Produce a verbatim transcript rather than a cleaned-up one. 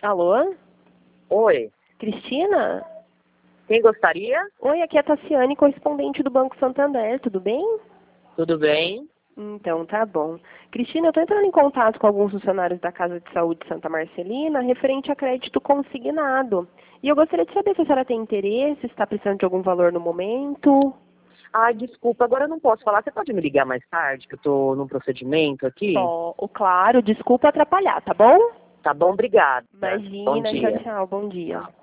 Alô? Oi, Cristina? quem gostaria? Oi, aqui é a Tassiane, correspondente do Banco Santander, tudo bem? Tudo bem? Então, tá bom. Cristina, eu estou entrando em contato com alguns funcionários da Casa de Saúde Santa Marcelina referente a crédito consignado. E eu gostaria de saber se a senhora tem interesse, se está precisando de algum valor no momento. Ai, desculpa, agora eu não posso falar. Você pode me ligar mais tarde, que eu tô num procedimento aqui? Só, o claro, desculpa atrapalhar, tá bom? Tá bom, obrigada. Bom Imagina, tchau, dia. tchau, bom dia. Tchau.